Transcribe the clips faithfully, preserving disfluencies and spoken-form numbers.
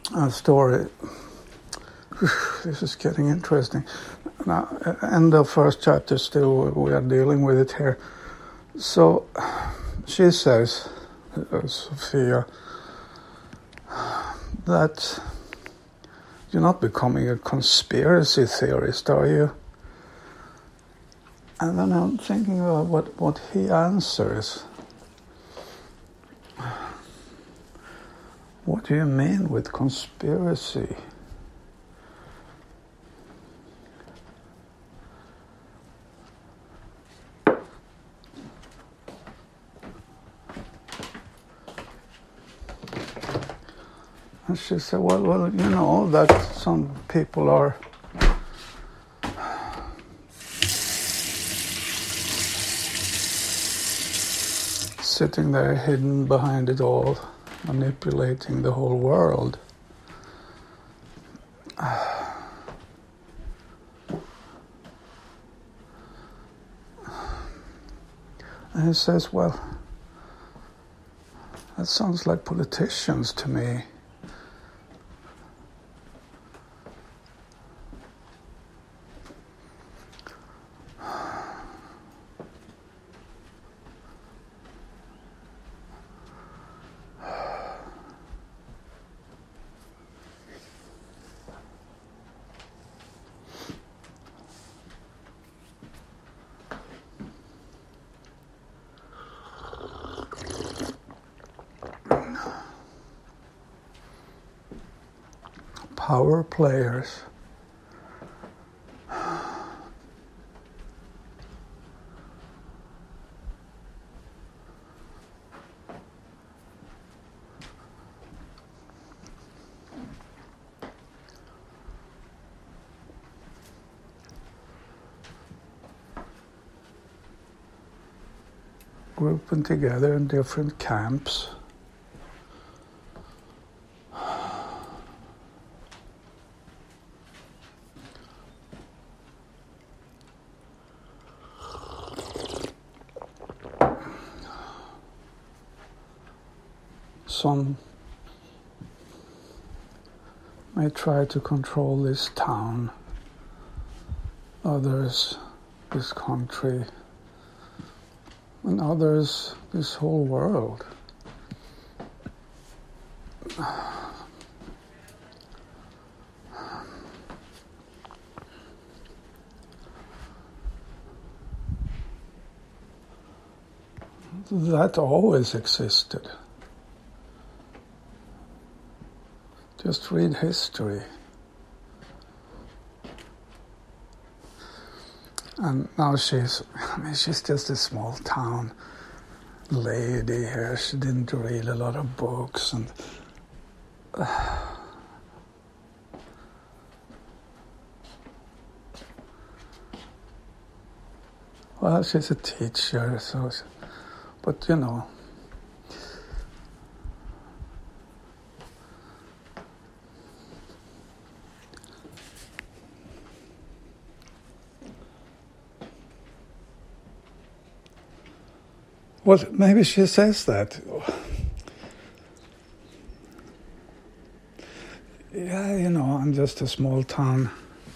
a story. This is getting interesting. Now, in the first chapter, still we are dealing with it here. So she says, uh, Sophia, that you're not becoming a conspiracy theorist, are you? And then I'm thinking about what, what he answers. What do you mean with conspiracy? And she said, well, well, you know, that some people are sitting there hidden behind it all, manipulating the whole world. And he says, well, that sounds like politicians to me. Power players. Grouping together in different camps. Some may try to control this town, others this country, and others this whole world. That always existed. Just read history. And now she's, I mean, she's just a small town lady here. She didn't read a lot of books and uh, well, she's a teacher, so, but you know, well, maybe she says that. Yeah, you know, I'm just a small town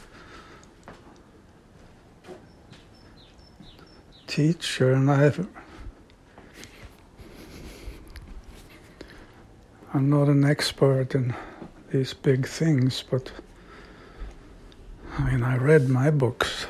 teacher, and I've, I'm not an expert in these big things, but I mean, I read my books.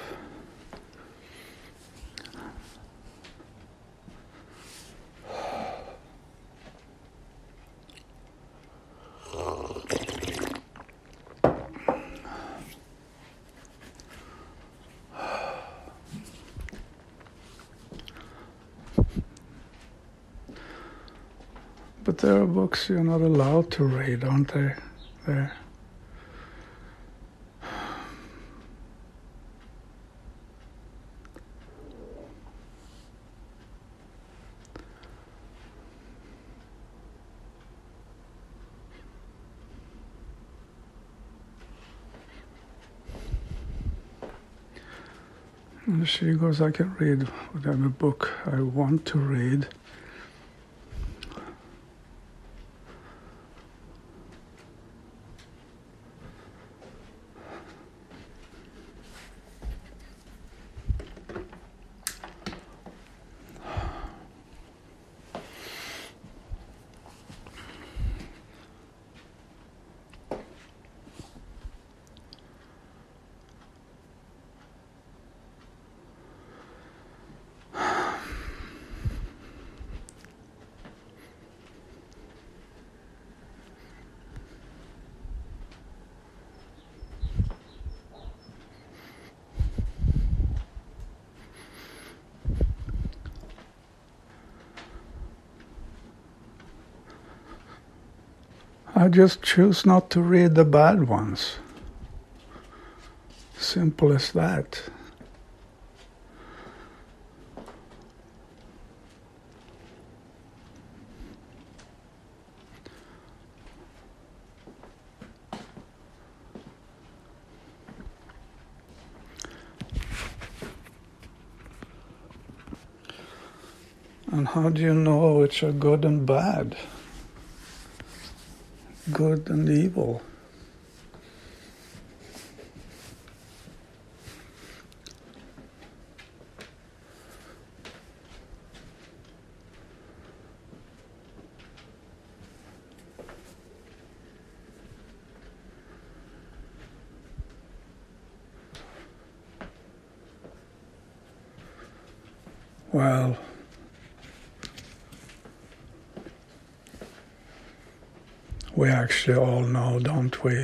But there are books you're not allowed to read, aren't they? There. And she goes, I can read whatever book I want to read. I just choose not to read the bad ones. Simple as that. And how do you know which are good and bad? Good and evil? Well, we actually all know, don't we?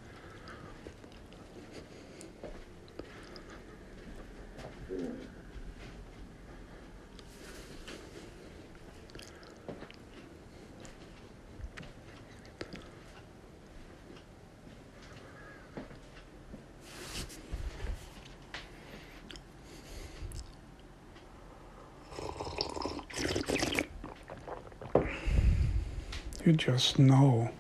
You just know.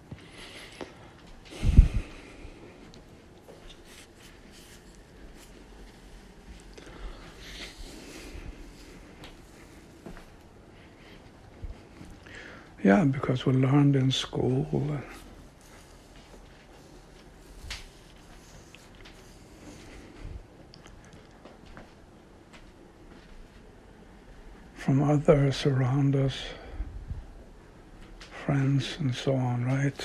Yeah, because we learned in school. From others around us, friends and so on, right?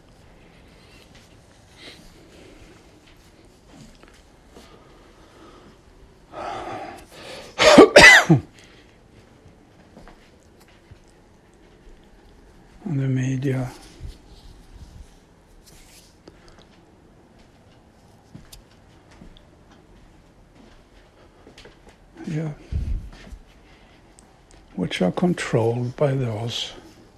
And the media. Yeah. Which are controlled by those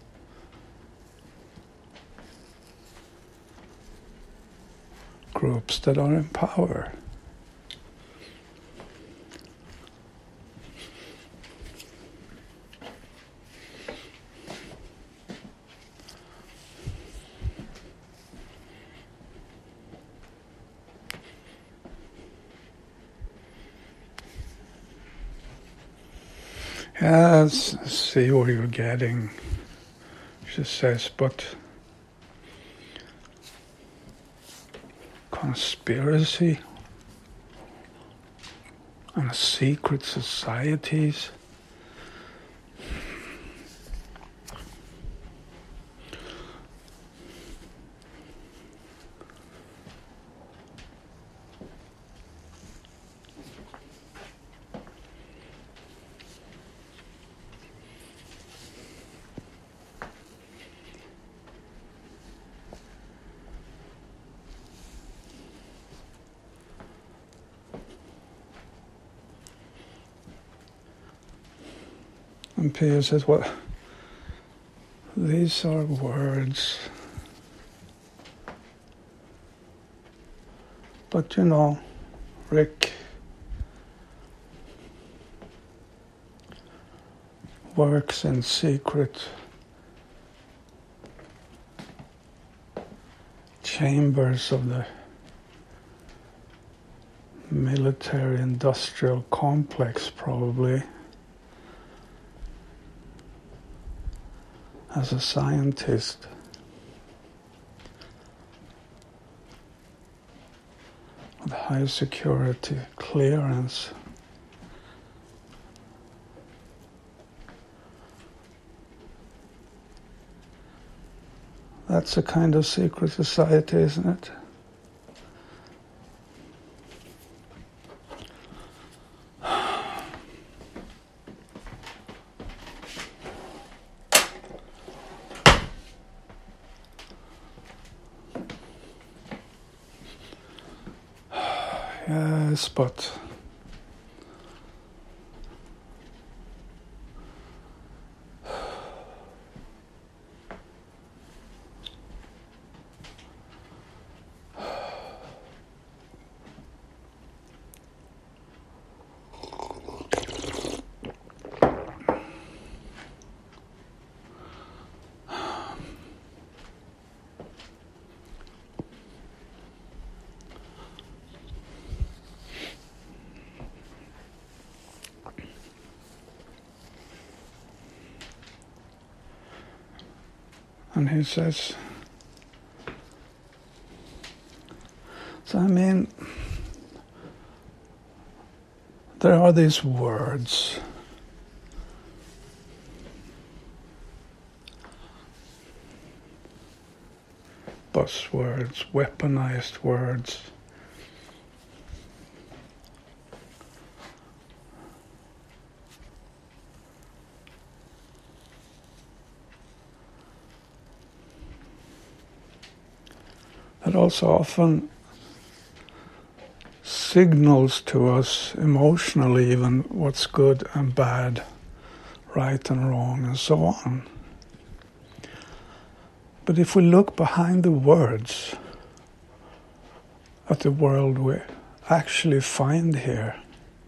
groups that are in power. Yes, I see where you're getting. She says, but conspiracy and secret societies. And Pia says, well, these are words. But you know, Rick, works in secret chambers of the military-industrial complex, probably, as a scientist. With high security clearance. That's a kind of secret society, isn't it? Yes, but And he says, so I mean, there are these words. Buzzwords, weaponized words. That also often signals to us emotionally even what's good and bad, right and wrong, and so on. But if we look behind the words at the world we actually find here,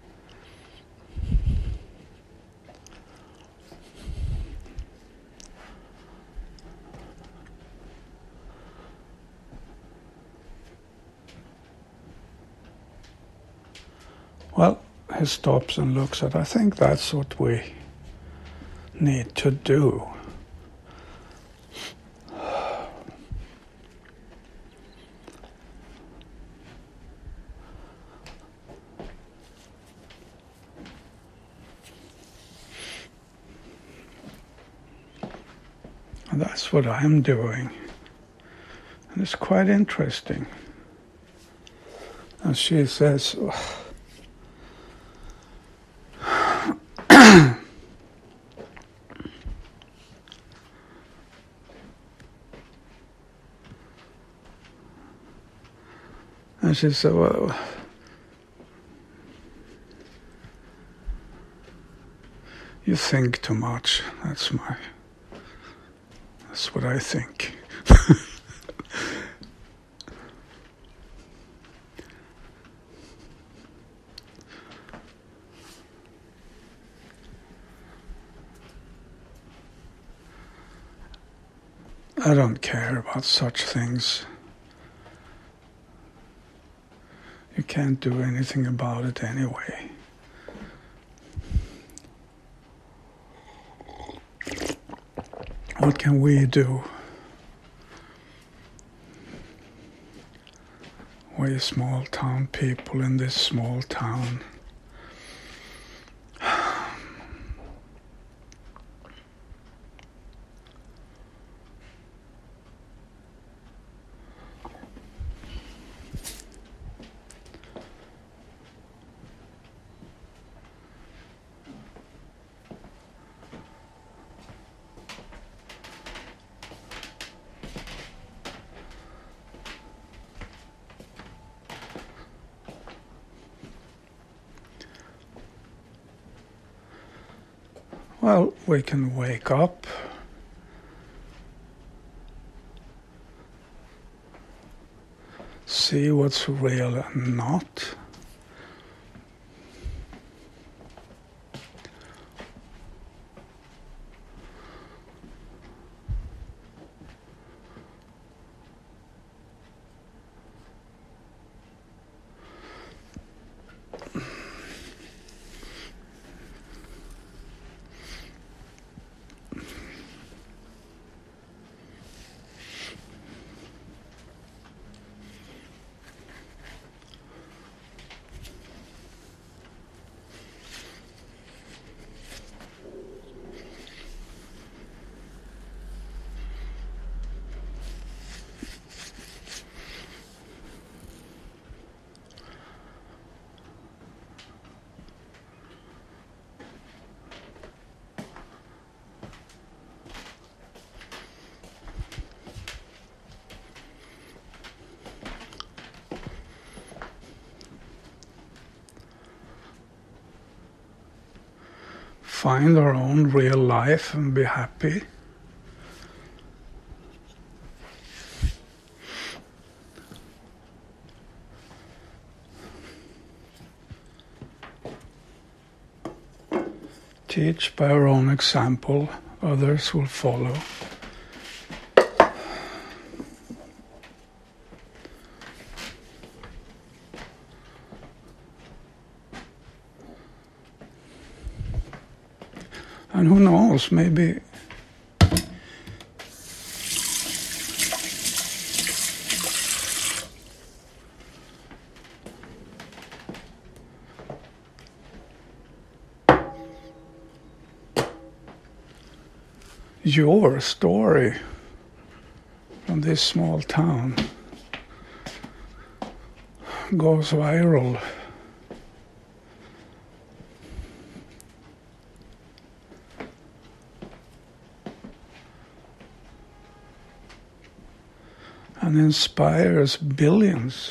well, he stops and looks at, I think that's what we need to do. And that's what I'm doing. And it's quite interesting. And she says, and she said, well, you think too much. That's my, that's what I think. I don't care about such things. You can't do anything about it anyway. What can we do? We small town people in this small town. Well, we can wake up, see what's real and not. Find our own real life and be happy. Teach by our own example, others will follow. And who knows, maybe your story from this small town goes viral. And inspires billions.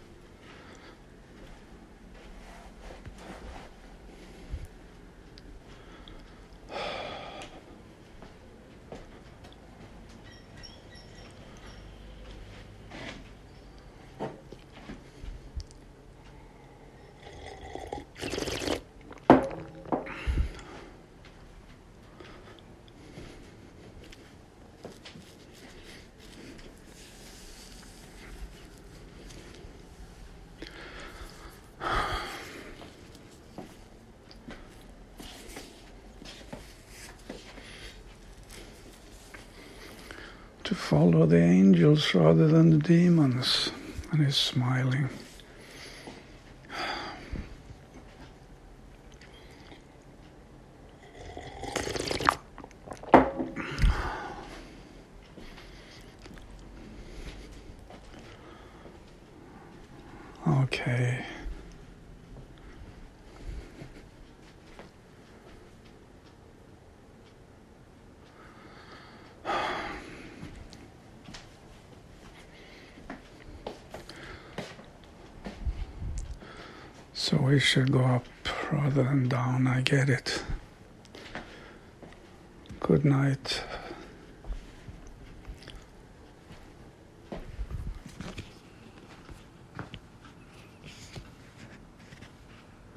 To follow the angels rather than the demons. And he's smiling. Okay. So we should go up rather than down, I get it. Good night.